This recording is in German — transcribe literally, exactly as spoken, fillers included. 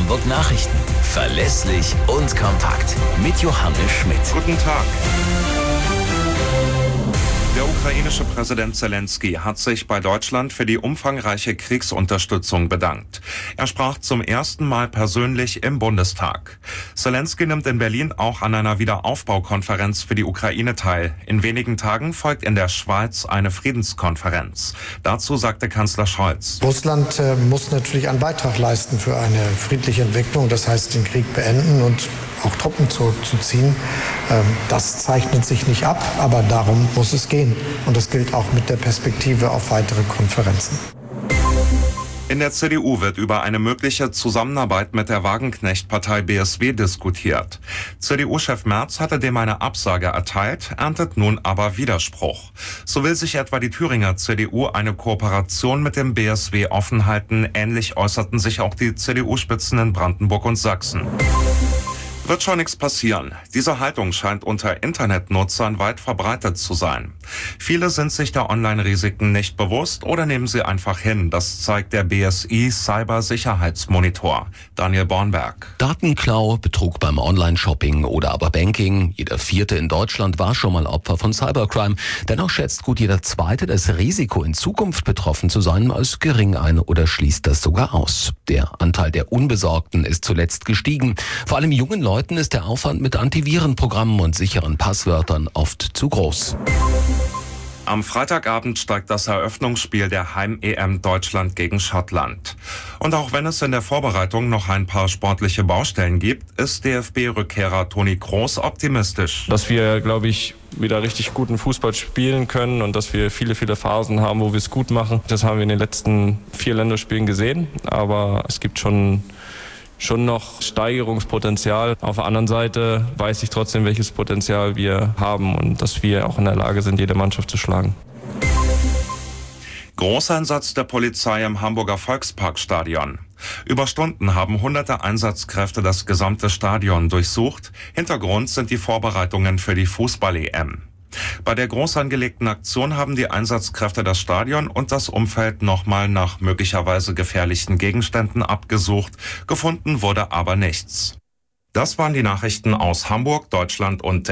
Hamburg Nachrichten. Verlässlich und kompakt. Mit Johannes Schmidt. Guten Tag. Der ukrainische Präsident Zelensky hat sich bei Deutschland für die umfangreiche Kriegsunterstützung bedankt. Er sprach zum ersten Mal persönlich im Bundestag. Zelensky nimmt in Berlin auch an einer Wiederaufbaukonferenz für die Ukraine teil. In wenigen Tagen folgt in der Schweiz eine Friedenskonferenz. Dazu sagte Kanzler Scholz: Russland äh, muss natürlich einen Beitrag leisten für eine friedliche Entwicklung, das heißt den Krieg beenden und auch Truppen zurückzuziehen. Ähm, das zeichnet sich nicht ab, aber darum muss es gehen. Und das gilt auch mit der Perspektive auf weitere Konferenzen. In der C D U wird über eine mögliche Zusammenarbeit mit der Wagenknecht-Partei B S W diskutiert. C D U-Chef Merz hatte dem eine Absage erteilt, erntet nun aber Widerspruch. So will sich etwa die Thüringer C D U eine Kooperation mit dem B S W offen halten. Ähnlich äußerten sich auch die C D U-Spitzen in Brandenburg und Sachsen. Wird schon nichts passieren. Diese Haltung scheint unter Internetnutzern weit verbreitet zu sein. Viele sind sich der Online-Risiken nicht bewusst oder nehmen sie einfach hin. Das zeigt der B S I Cybersicherheitsmonitor. Daniel Bornberg. Datenklau, Betrug beim Online-Shopping oder aber Banking. Jeder Vierte in Deutschland war schon mal Opfer von Cybercrime. Dennoch schätzt gut jeder Zweite das Risiko, in Zukunft betroffen zu sein, als gering ein oder schließt das sogar aus. Der Anteil der Unbesorgten ist zuletzt gestiegen. Vor allem jungen Leuten ist der Aufwand mit Antivirenprogrammen und sicheren Passwörtern oft zu groß. Am Freitagabend steigt das Eröffnungsspiel der Heim-E M Deutschland gegen Schottland. Und auch wenn es in der Vorbereitung noch ein paar sportliche Baustellen gibt, ist D F B-Rückkehrer Toni Kroos optimistisch. Dass wir, glaube ich, wieder richtig guten Fußball spielen können und dass wir viele, viele Phasen haben, wo wir es gut machen. Das haben wir in den letzten vier Länderspielen gesehen, aber es gibt schon schon noch Steigerungspotenzial. Auf der anderen Seite weiß ich trotzdem, welches Potenzial wir haben und dass wir auch in der Lage sind, jede Mannschaft zu schlagen. Großeinsatz der Polizei im Hamburger Volksparkstadion. Über Stunden haben hunderte Einsatzkräfte das gesamte Stadion durchsucht. Hintergrund sind die Vorbereitungen für die Fußball-E M. Bei der groß angelegten Aktion haben die Einsatzkräfte das Stadion und das Umfeld nochmal nach möglicherweise gefährlichen Gegenständen abgesucht. Gefunden wurde aber nichts. Das waren die Nachrichten aus Hamburg, Deutschland und